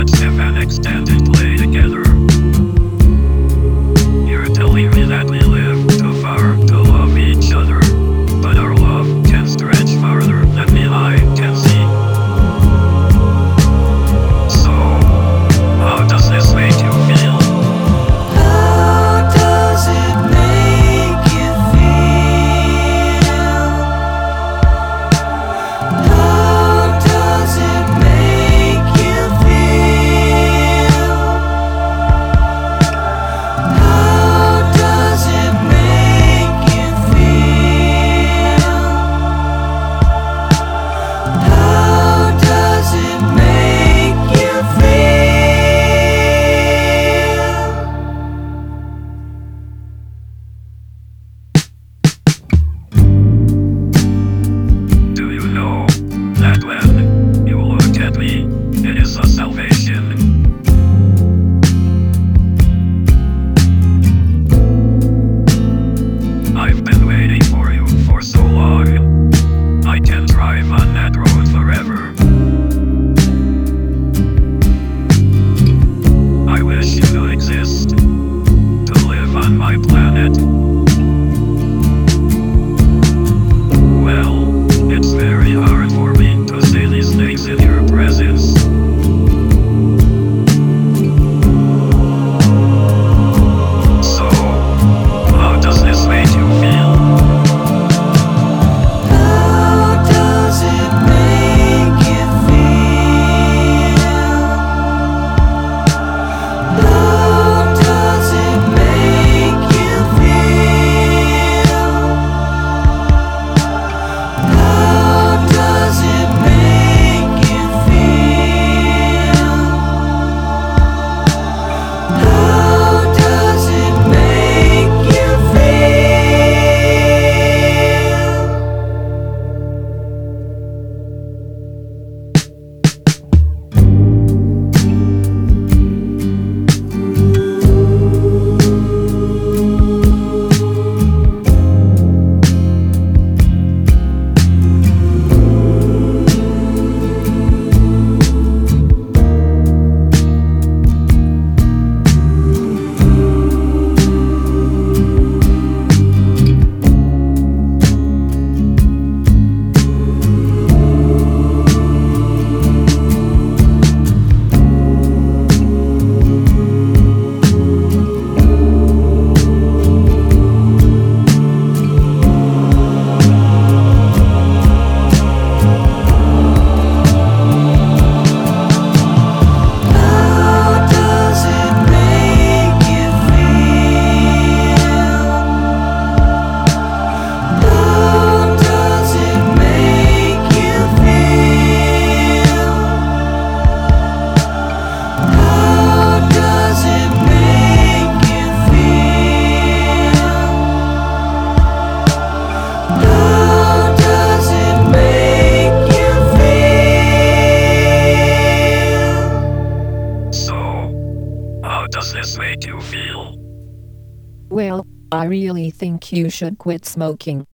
Let's have an extended play together. You're telling me that we live too far to love each other, but our love can stretch farther than the eye can see. So, how does this make you feel? How does it make you feel? How does it make you feel? How does it make you feel? How does it make you feel? Do you know that when you look at me, it is a salvation? I've been waiting for you for so long. I can drive on that road forever. I wish you could exist to live on my planet. Well, it's very hard for me to say these things in your presence. So, how does this make you feel? How does it make you feel? How does it make you feel? How does it make you feel? How does it make you feel? How does it make you feel? How does it make you feel? How does it make you feel? How does it make you feel? So, how does this make you feel? Well, I really think you should quit smoking.